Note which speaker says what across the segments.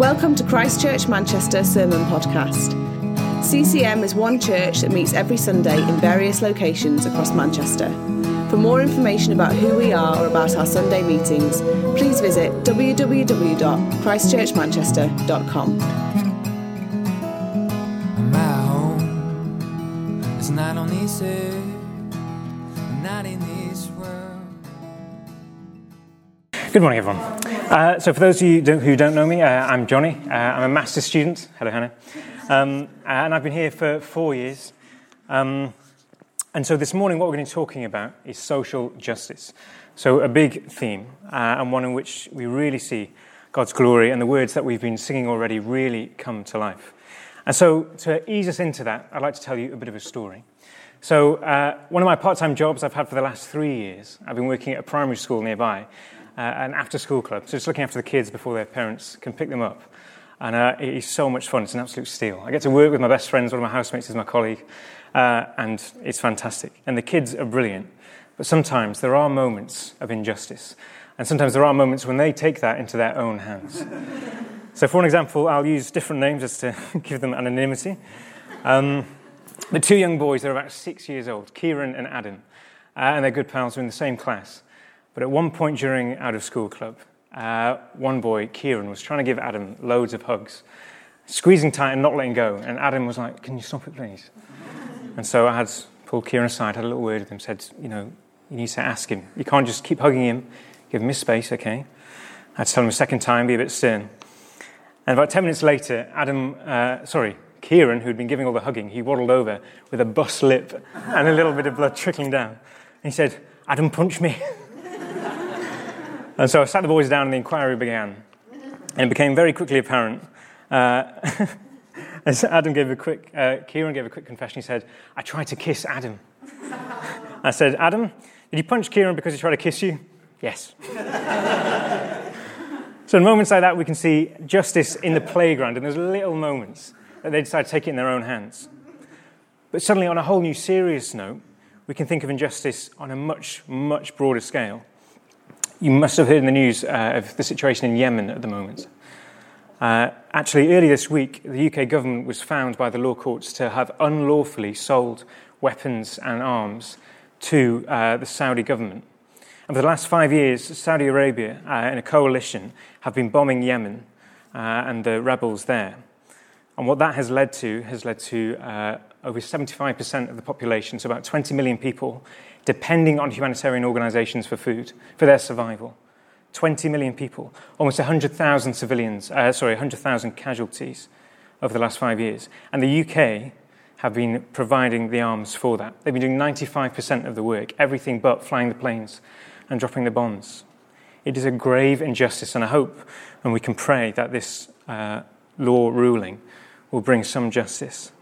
Speaker 1: Welcome to Christchurch Manchester Sermon Podcast. CCM is one church that meets every Sunday in various locations across Manchester. For more information about who we are or about our Sunday meetings, please visit www.christchurchmanchester.com.
Speaker 2: My home is not on this earth, not in this world.
Speaker 3: Good morning, everyone. So for those of you who don't know me, I'm Johnny. I'm a master's student. Hello, Hannah. And I've been here for 4 years. And so this morning, what we're going to be talking about is social justice. So a big theme, and one in which we really see God's glory, and the words that we've been singing already really come to life. And so to ease us into that, I'd like to tell you a bit of a story. So one of my part-time jobs I've had for the last 3 years, I've been working at a primary school nearby, an after-school club, so just looking after the kids before their parents can pick them up. And it is so much fun. It's an absolute steal. I get to work with my best friends. One of my housemates is my colleague, and it's fantastic. And the kids are brilliant. But sometimes there are moments of injustice, and sometimes there are moments when they take that into their own hands. So for an example, I'll use different names just to give them anonymity. The two young boys, they're about 6 years old, Kieran and Adam, and they're good pals, they're in the same class. But at one point during out-of-school club, one boy, Kieran, was trying to give Adam loads of hugs, squeezing tight and not letting go. And Adam was like, "Can you stop it, please?" And so I had pulled Kieran aside, had a little word with him, said, you need to ask him. You can't just keep hugging him. Give him his space, okay? I had to tell him a second time, be a bit stern. And about 10 minutes later, Kieran, who'd been giving all the hugging, he waddled over with a bust lip and a little bit of blood trickling down. And he said, "Adam, punch me." And so I sat the boys down and the inquiry began. And it became very quickly apparent, as Kieran gave a quick confession. He said, "I tried to kiss Adam." I said, "Adam, did you punch Kieran because he tried to kiss you?" "Yes." So in moments like that, we can see justice in the playground, and there's little moments that they decide to take it in their own hands. But suddenly, on a whole new serious note, we can think of injustice on a much, much broader scale. You must have heard in the news of the situation in Yemen at the moment. Actually, earlier this week, the UK government was found by the law courts to have unlawfully sold weapons and arms to the Saudi government. And for the last 5 years, Saudi Arabia, in a coalition, have been bombing Yemen and the rebels there. And what that has led to over 75% of the population, so about 20 million people, depending on humanitarian organisations for food, for their survival. 20 million people, almost 100,000 casualties over the last 5 years. And the UK have been providing the arms for that. They've been doing 95% of the work, everything but flying the planes and dropping the bombs. It is a grave injustice, and I hope, and we can pray, that this law ruling will bring some justice.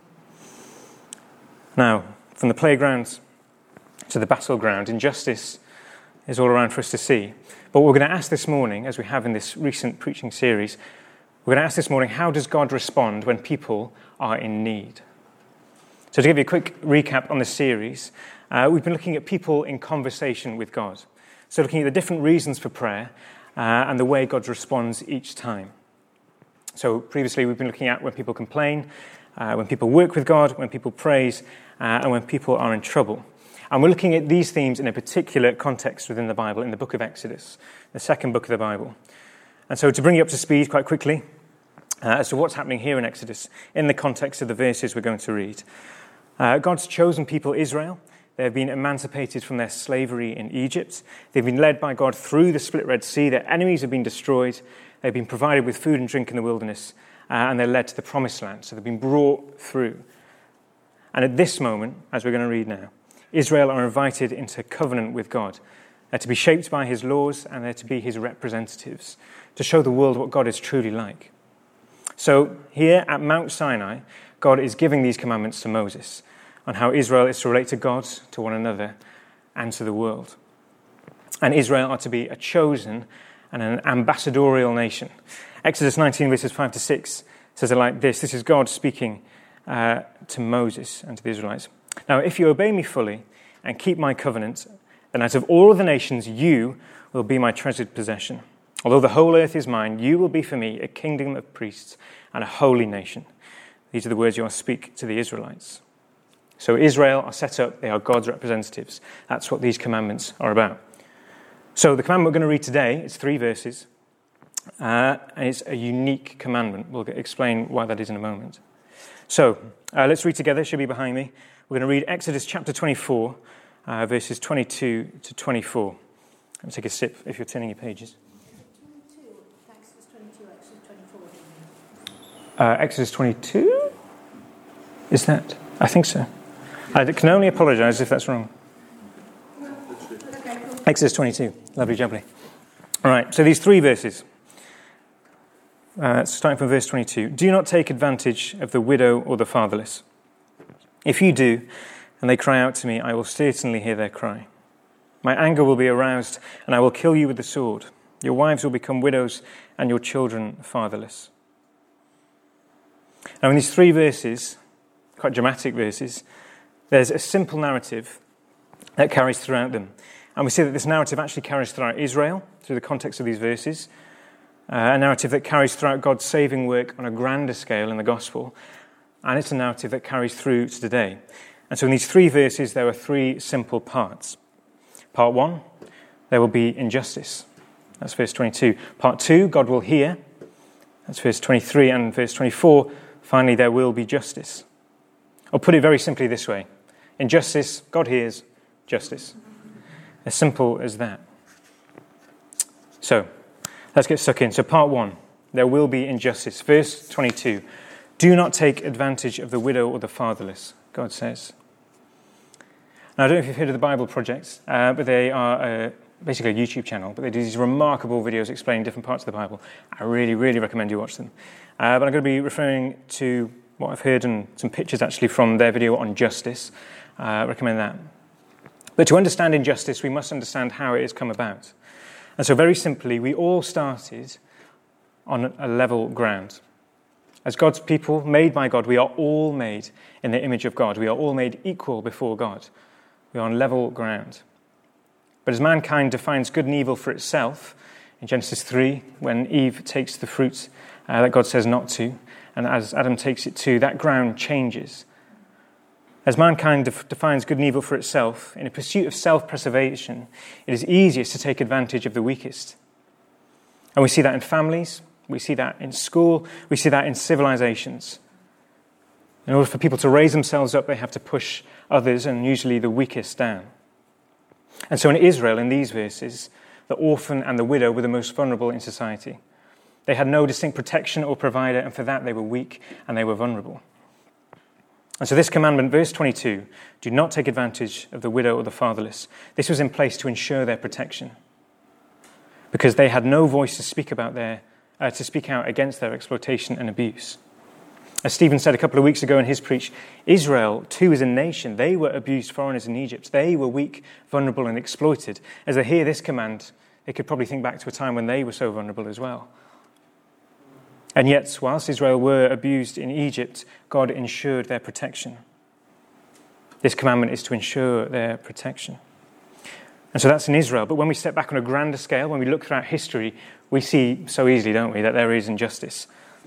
Speaker 3: Now, from the playground to the battleground, injustice is all around for us to see. But what we're going to ask this morning, as we have in this recent preaching series, we're going to ask this morning, how does God respond when people are in need? So to give you a quick recap on the series, we've been looking at people in conversation with God. So looking at the different reasons for prayer and the way God responds each time. So previously we've been looking at when people complain, when people work with God, when people praise, and when people are in trouble. And we're looking at these themes in a particular context within the Bible, in the book of Exodus, the second book of the Bible. And so to bring you up to speed quite quickly as to what's happening here in Exodus, in the context of the verses we're going to read. God's chosen people, Israel, they have been emancipated from their slavery in Egypt. They've been led by God through the split Red Sea. Their enemies have been destroyed. They've been provided with food and drink in the wilderness, and they're led to the promised land. So they've been brought through. And at this moment, as we're going to read now, Israel are invited into covenant with God. They're to be shaped by his laws, and they're to be his representatives, to show the world what God is truly like. So here at Mount Sinai, God is giving these commandments to Moses on how Israel is to relate to God, to one another, and to the world. And Israel are to be a chosen and an ambassadorial nation. Exodus 19, verses 5 to 6 says it like this. This is God speaking to Moses and to the Israelites. "Now, if you obey me fully and keep my covenant, then out of all of the nations you will be my treasured possession. Although the whole earth is mine, you will be for me a kingdom of priests and a holy nation. These are the words you will speak to the Israelites. So Israel are set up, they are God's representatives. That's what these commandments are about. So the commandment we're going to read today, it's 3 verses, and it's a unique commandment. We'll explain why that is in a moment. So let's read together, it should be behind me. We're going to read Exodus chapter 24, verses 22 to 24. Let me take a sip if you're turning your pages. Exodus 22? Is that? I think so. I can only apologise if that's wrong. Exodus 22. Lovely jubbly. All right, so these 3 verses. Starting from verse 22. Do not take advantage of the widow or the fatherless. If you do, and they cry out to me, I will certainly hear their cry. My anger will be aroused, and I will kill you with the sword. Your wives will become widows, and your children fatherless. Now in these 3 verses, quite dramatic verses, there's a simple narrative that carries throughout them. And we see that this narrative actually carries throughout Israel, through the context of these verses. A narrative that carries throughout God's saving work on a grander scale in the gospel. And it's a narrative that carries through to today. And so in these 3 verses, there are 3 simple parts. Part 1, there will be injustice. That's verse 22. Part 2, God will hear. That's verse 23. And verse 24, finally, there will be justice. Or put it very simply this way. Injustice, God hears, justice. As simple as that. So, let's get stuck in. So part 1, there will be injustice. Verse 22, do not take advantage of the widow or the fatherless, God says. Now, I don't know if you've heard of the Bible Project, but they are basically a YouTube channel, but they do these remarkable videos explaining different parts of the Bible. I really, really recommend you watch them. But I'm going to be referring to what I've heard and some pictures actually from their video on justice. I recommend that. But to understand injustice, we must understand how it has come about. And so very simply, we all started on a level ground. As God's people, made by God, we are all made in the image of God. We are all made equal before God. We are on level ground. But as mankind defines good and evil for itself, in Genesis 3, when Eve takes the fruit that God says not to, and as Adam takes it too, that ground changes. As mankind defines good and evil for itself, in a pursuit of self-preservation, it is easiest to take advantage of the weakest. And we see that in families, we see that in school, we see that in civilizations. In order for people to raise themselves up, they have to push others, and usually the weakest, down. And so in Israel, in these verses, the orphan and the widow were the most vulnerable in society. They had no distinct protection or provider, and for that they were weak and they were vulnerable. And so this commandment, verse 22, do not take advantage of the widow or the fatherless. This was in place to ensure their protection, because they had no voice to speak out against their exploitation and abuse. As Stephen said a couple of weeks ago in his preach, Israel, too, as a nation, they were abused foreigners in Egypt. They were weak, vulnerable, and exploited. As they hear this command, they could probably think back to a time when they were so vulnerable as well. And yet, whilst Israel were abused in Egypt, God ensured their protection. This commandment is to ensure their protection. And so that's in Israel. But when we step back on a grander scale, when we look throughout history, we see so easily, don't we, that there is injustice.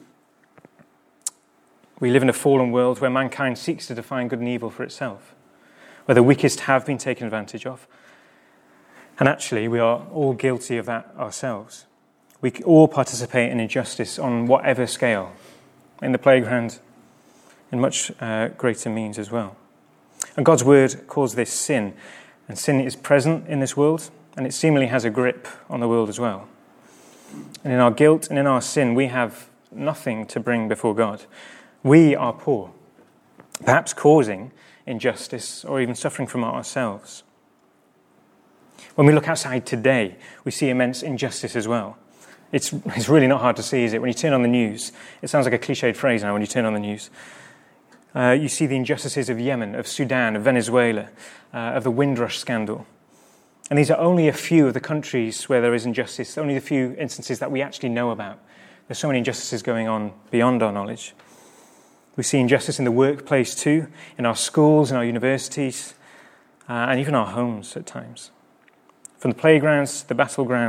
Speaker 3: We live in a fallen world where mankind seeks to define good and evil for itself, where the weakest have been taken advantage of. And actually, we are all guilty of that ourselves. We all participate in injustice on whatever scale, in the playground, in much greater means as well. And God's word calls this sin. And sin is present in this world, and it seemingly has a grip on the world as well. And in our guilt and in our sin, we have nothing to bring before God. We are poor, perhaps causing injustice or even suffering from it ourselves. When we look outside today, we see immense injustice as well. It's really not hard to see, is it? When you turn on the news, it sounds like a cliched phrase now when you turn on the news. You see the injustices of Yemen, of Sudan, of Venezuela, of the Windrush scandal. And these are only a few of the countries where there is injustice, only the few instances that we actually know about. There's so many injustices going on beyond our knowledge. We see injustice in the workplace too, in our schools, in our universities, and even our homes at times. From the playgrounds to the battleground,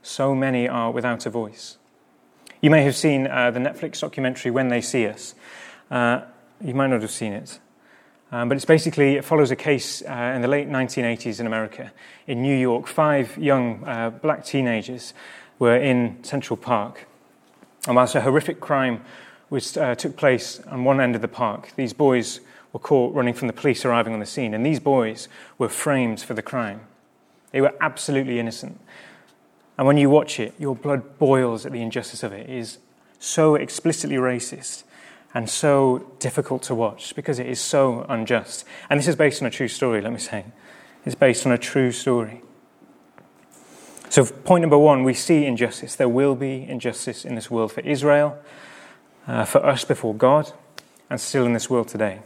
Speaker 3: so many are without a voice. You may have seen the Netflix documentary When They See Us. You might not have seen it. But it follows a case in the late 1980s in America. In New York, 5 young black teenagers were in Central Park. And whilst a horrific crime took place on one end of the park, these boys were caught running from the police arriving on the scene. And these boys were framed for the crime. They were absolutely innocent. And when you watch it, your blood boils at the injustice of it. It is so explicitly racist and so difficult to watch because it is so unjust. And this is based on a true story, let me say. It's based on a true story. So point number 1, we see injustice. There will be injustice in this world for Israel, for us before God, and still in this world today.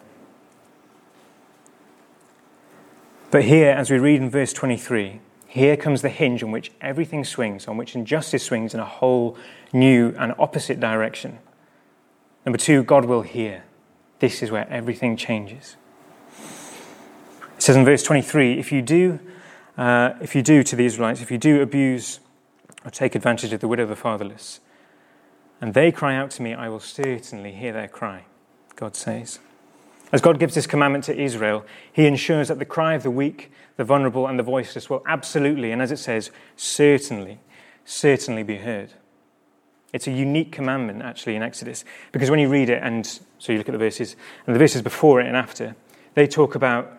Speaker 3: But here, as we read in verse 23, here comes the hinge on which everything swings, on which injustice swings in a whole new and opposite direction. Number 2, God will hear. This is where everything changes. It says in verse 23, if you do to the Israelites, if you do abuse or take advantage of the widow of the fatherless, and they cry out to me, I will certainly hear their cry, God says. As God gives this commandment to Israel, he ensures that the cry of the weak, the vulnerable, and the voiceless will absolutely, and as it says, certainly be heard. It's a unique commandment, actually, in Exodus, because when you read it, and so you look at the verses, and the verses before it and after, they talk about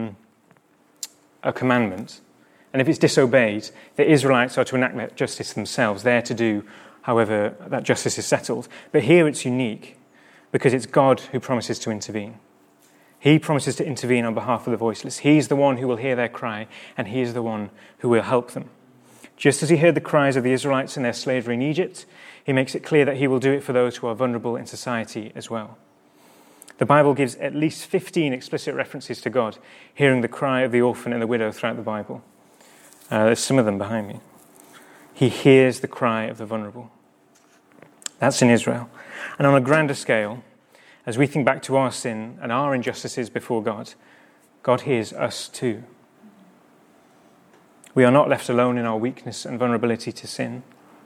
Speaker 3: a commandment, and if it's disobeyed, the Israelites are to enact that justice themselves. They're to do however that justice is settled. But here it's unique, because it's God who promises to intervene. He promises to intervene on behalf of the voiceless. He's the one who will hear their cry, and he is the one who will help them. Just as he heard the cries of the Israelites in their slavery in Egypt, he makes it clear that he will do it for those who are vulnerable in society as well. The Bible gives at least 15 explicit references to God hearing the cry of the orphan and the widow throughout the Bible. There's some of them behind me. He hears the cry of the vulnerable. That's in Israel. And on a grander scale, as we think back to our sin and our injustices before God, God hears us too. We are not left alone in our weakness and vulnerability to sin.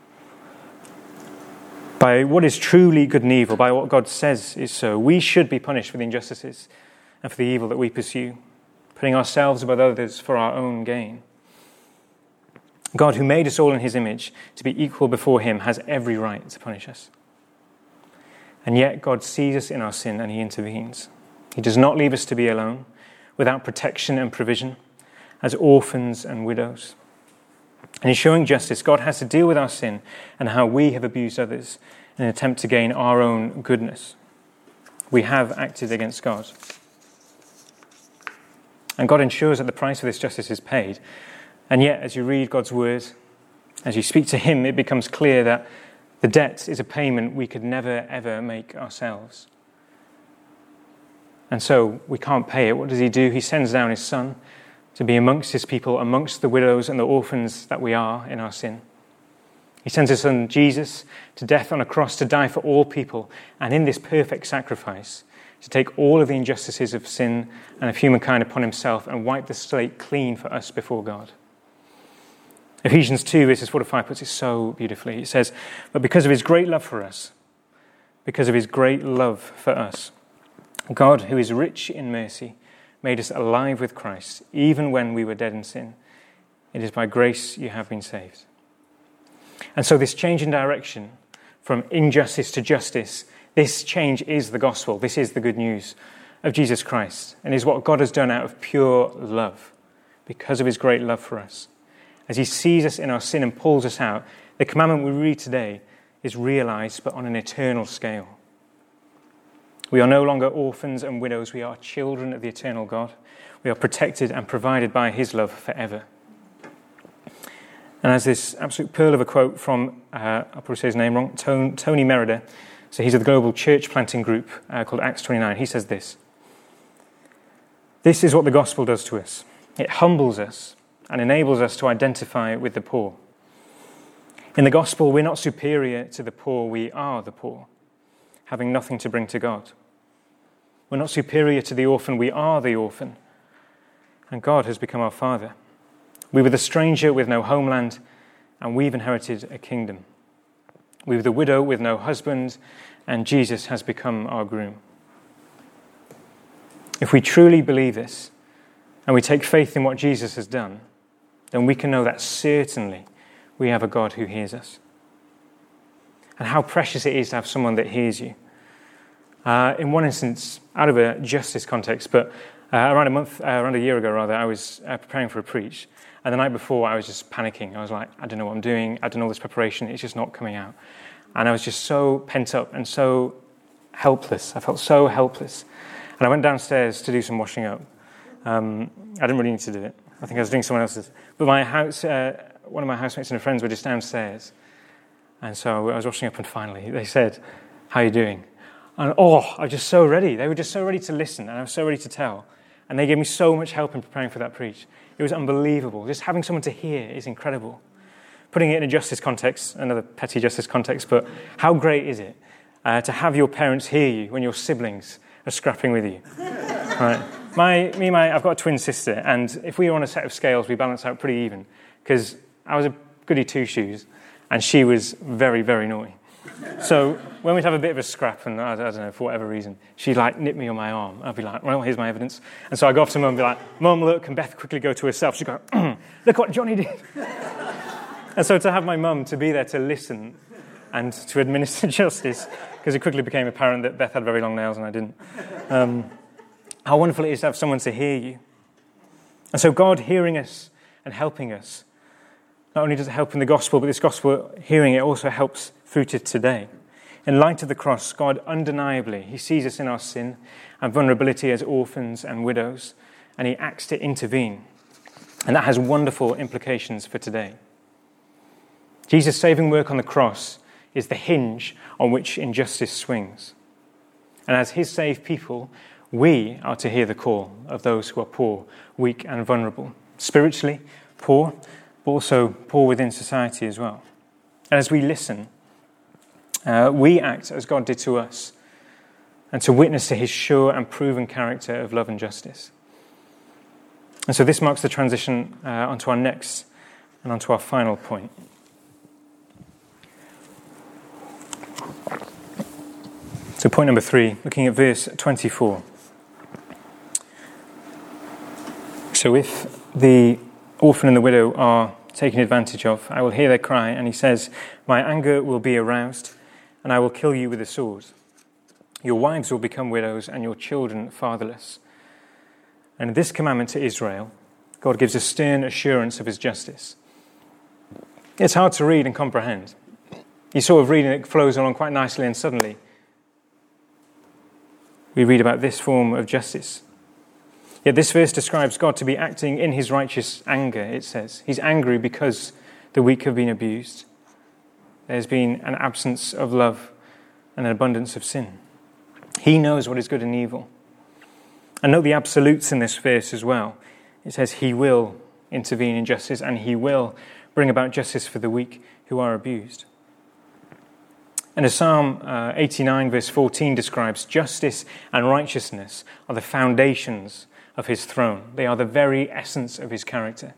Speaker 3: By what is truly good and evil, by what God says is so, we should be punished for the injustices and for the evil that we pursue, putting ourselves above others for our own gain. God, who made us all in his image to be equal before him, has every right to punish us. And yet God sees us in our sin and he intervenes. He does not leave us to be alone, without protection and provision, as orphans and widows. And in showing justice, God has to deal with our sin and how we have abused others in an attempt to gain our own goodness. We have acted against God. And God ensures that the price for this justice is paid. And yet, as you read God's word, as you speak to him, it becomes clear that the debt is a payment we could never, ever make ourselves. And so we can't pay it. What does he do? He sends down his son to be amongst his people, amongst the widows and the orphans that we are in our sin. He sends his son Jesus to death on a cross to die for all people, and in this perfect sacrifice, to take all of the injustices of sin and of humankind upon himself and wipe the slate clean for us before God. Ephesians 2, verses 4 to 5 puts it so beautifully. It says, but because of his great love for us, God, who is rich in mercy, made us alive with Christ, even when we were dead in sin. It is by grace you have been saved. And so this change in direction from injustice to justice, this change is the gospel. This is the good news of Jesus Christ, and is what God has done out of pure love, because of his great love for us. As he sees us in our sin and pulls us out, the commandment we read today is realized, but on an eternal scale. We are no longer orphans and widows. We are children of the eternal God. We are protected and provided by his love forever. And as this absolute pearl of a quote from, I'll probably say his name wrong, Tony Merida, so he's of the global church planting group called Acts 29. He says this: this is what the gospel does to us. It humbles us and enables us to identify with the poor. In the gospel, we're not superior to the poor, we are the poor, having nothing to bring to God. We're not superior to the orphan, we are the orphan, and God has become our Father. We were the stranger with no homeland, and we've inherited a kingdom. We were the widow with no husband, and Jesus has become our groom. If we truly believe this, and we take faith in what Jesus has done, then we can know that certainly we have a God who hears us. And how precious it is to have someone that hears you. In one instance, out of a justice context, but around a year ago, I was preparing for a preach, and the night before I was just panicking. I was like, I don't know what I'm doing, I don't know this preparation, it's just not coming out. And I was just so pent up and so helpless. I felt so helpless. And I went downstairs to do some washing up. I didn't really need to do it. I think I was doing someone else's. But one of my housemates and her friends were just downstairs. And so I was washing up, and finally they said, "How are you doing?" And I was just so ready. They were just so ready to listen, and I was so ready to tell. And they gave me so much help in preparing for that preach. It was unbelievable. Just having someone to hear is incredible. Putting it in a justice context, another petty justice context, but how great is it to have your parents hear you when your siblings are scrapping with you? Right. I've got a twin sister, and if we were on a set of scales, we balance out pretty even, because I was a goody two-shoes, and she was very, very naughty. So when we'd have a bit of a scrap, and I don't know, for whatever reason, she'd nip me on my arm. I'd be like, well, here's my evidence. And so I go off to Mum and be like, Mum, look, and Beth quickly go to herself. She'd go, look what Johnny did. And so to have my mum to be there to listen and to administer justice, because it quickly became apparent that Beth had very long nails and I didn't. How wonderful it is to have someone to hear you. And so God hearing us and helping us, not only does it help in the gospel, but this gospel hearing it also helps through to today. In light of the cross, God undeniably, he sees us in our sin and vulnerability as orphans and widows, and he acts to intervene. And that has wonderful implications for today. Jesus' saving work on the cross is the hinge on which injustice swings. And as his saved people, we are to hear the call of those who are poor, weak, and vulnerable. Spiritually poor, but also poor within society as well. And as we listen, we act as God did to us, and to witness to his sure and proven character of love and justice. And so this marks the transition onto our next and onto our final point. So point number 3, looking at verse 24. So if the orphan and the widow are taken advantage of, I will hear their cry, and he says, my anger will be aroused, and I will kill you with a sword. Your wives will become widows, and your children fatherless. And in this commandment to Israel, God gives a stern assurance of his justice. It's hard to read and comprehend. You sort of read and it flows along quite nicely, and suddenly we read about this form of justice. Yet this verse describes God to be acting in his righteous anger, it says. He's angry because the weak have been abused. There's been an absence of love and an abundance of sin. He knows what is good and evil. And note the absolutes in this verse as well. It says he will intervene in justice, and he will bring about justice for the weak who are abused. And as Psalm 89 verse 14 describes, justice and righteousness are the foundations of his throne. They are the very essence of his character.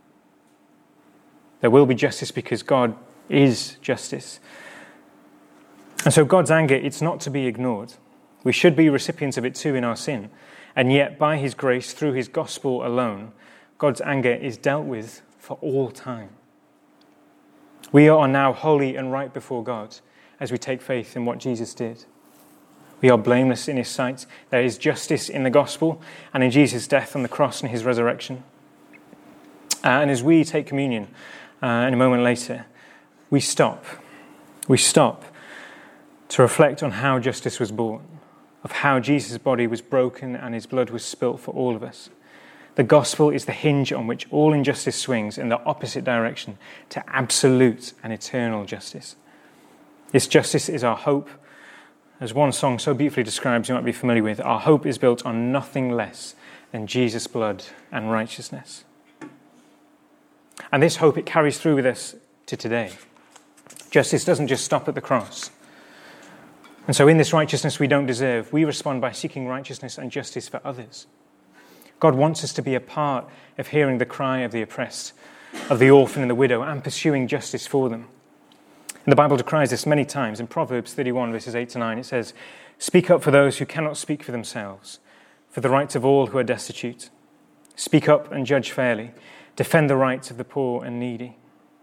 Speaker 3: There will be justice because God is justice. And so God's anger, it's not to be ignored. We should be recipients of it too in our sin. And yet, by his grace, through his gospel alone, God's anger is dealt with for all time. We are now holy and right before God as we take faith in what Jesus did. We are blameless in his sight. There is justice in the gospel and in Jesus' death on the cross and his resurrection. And as we take communion in a moment later, we stop to reflect on how justice was born, of how Jesus' body was broken and his blood was spilt for all of us. The gospel is the hinge on which all injustice swings in the opposite direction to absolute and eternal justice. This justice is our hope. As one song so beautifully describes, you might be familiar with, our hope is built on nothing less than Jesus' blood and righteousness. And this hope, it carries through with us to today. Justice doesn't just stop at the cross. And so in this righteousness we don't deserve, we respond by seeking righteousness and justice for others. God wants us to be a part of hearing the cry of the oppressed, of the orphan and the widow and pursuing justice for them. And the Bible decries this many times. In Proverbs 31, verses 8 to 9, it says, "Speak up for those who cannot speak for themselves, for the rights of all who are destitute. Speak up and judge fairly. Defend the rights of the poor and needy."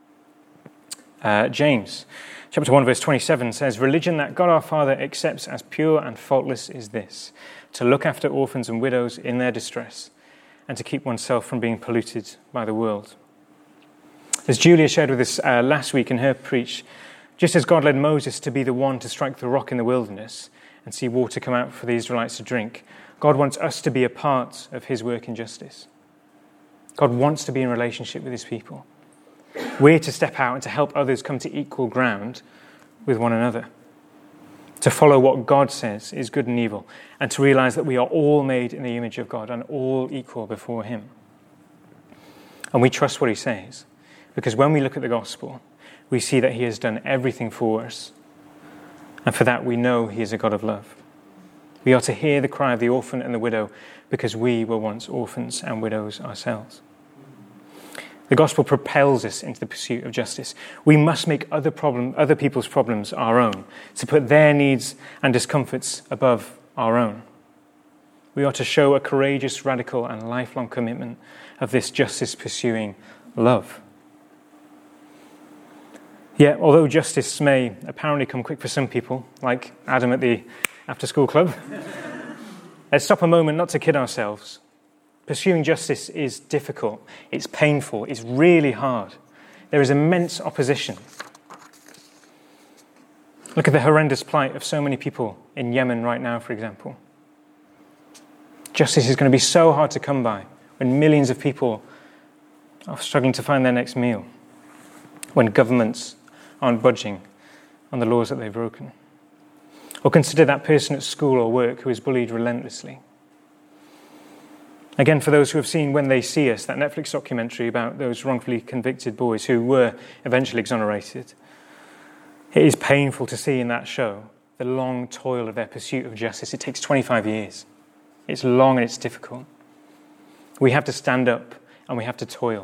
Speaker 3: James chapter 1, verse 27 says, "Religion that God our Father accepts as pure and faultless is this, to look after orphans and widows in their distress, and to keep oneself from being polluted by the world." As Julia shared with us last week in her preach, just as God led Moses to be the one to strike the rock in the wilderness and see water come out for the Israelites to drink, God wants us to be a part of his work in justice. God wants to be in relationship with his people. We're to step out and to help others come to equal ground with one another, to follow what God says is good and evil, and to realize that we are all made in the image of God and all equal before him. And we trust what he says, because when we look at the gospel, we see that he has done everything for us. And for that, we know he is a God of love. We are to hear the cry of the orphan and the widow because we were once orphans and widows ourselves. The gospel propels us into the pursuit of justice. We must make other people's problems our own, to put their needs and discomforts above our own. We are to show a courageous, radical, and lifelong commitment of this justice-pursuing love. Yet, although justice may apparently come quick for some people, like Adam at the after-school club, let's stop a moment not to kid ourselves. Pursuing justice is difficult, it's painful, it's really hard. There is immense opposition. Look at the horrendous plight of so many people in Yemen right now, for example. Justice is going to be so hard to come by when millions of people are struggling to find their next meal, when governments aren't budging on the laws that they've broken. Or consider that person at school or work who is bullied relentlessly. Again, for those who have seen When They See Us, that Netflix documentary about those wrongfully convicted boys who were eventually exonerated, it is painful to see in that show the long toil of their pursuit of justice. It takes 25 years. It's long and it's difficult. We have to stand up and we have to toil.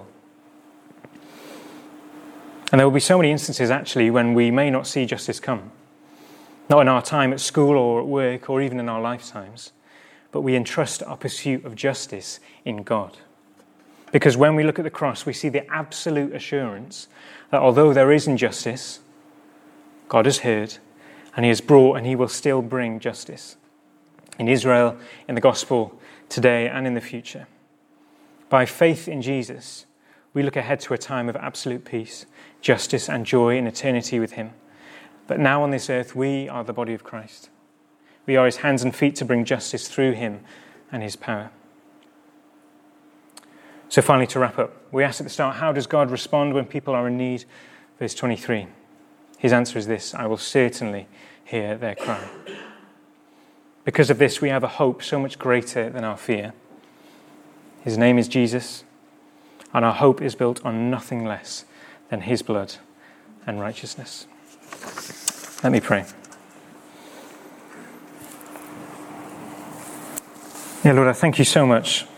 Speaker 3: And there will be so many instances, actually, when we may not see justice come. Not in our time at school or at work or even in our lifetimes. But we entrust our pursuit of justice in God. Because when we look at the cross, we see the absolute assurance that although there is injustice, God has heard, and he has brought and he will still bring justice. In Israel, in the gospel, today and in the future. By faith in Jesus, we look ahead to a time of absolute peace, justice and joy in eternity with him. But now on this earth, we are the body of Christ. We are his hands and feet to bring justice through him and his power. So finally, to wrap up, we asked at the start, how does God respond when people are in need? Verse 23. His answer is this: I will certainly hear their cry. Because of this, we have a hope so much greater than our fear. His name is Jesus, and our hope is built on nothing less than his blood and righteousness. Let me pray. Yeah, Lord, I thank you so much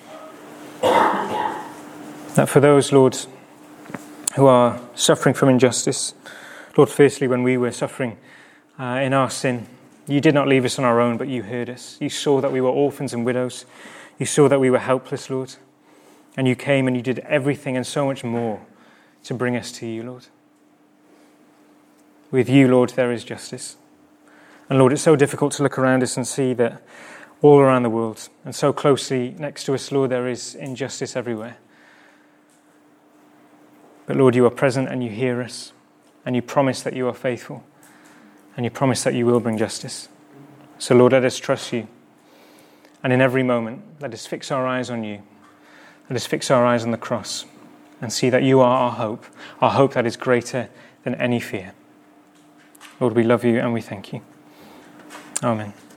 Speaker 3: that for those, Lord, who are suffering from injustice, Lord, firstly, when we were suffering in our sin, you did not leave us on our own, but you heard us. You saw that we were orphans and widows. You saw that we were helpless, Lord. And you came and you did everything and so much more to bring us to you, Lord. With you, Lord, there is justice. And Lord, it's so difficult to look around us and see that all around the world and so closely next to us, Lord, there is injustice everywhere. But Lord, you are present and you hear us, and you promise that you are faithful, and you promise that you will bring justice. So Lord, let us trust you. And in every moment, let us fix our eyes on you. Let us fix our eyes on the cross and see that you are our hope that is greater than any fear. Lord, we love you and we thank you. Amen.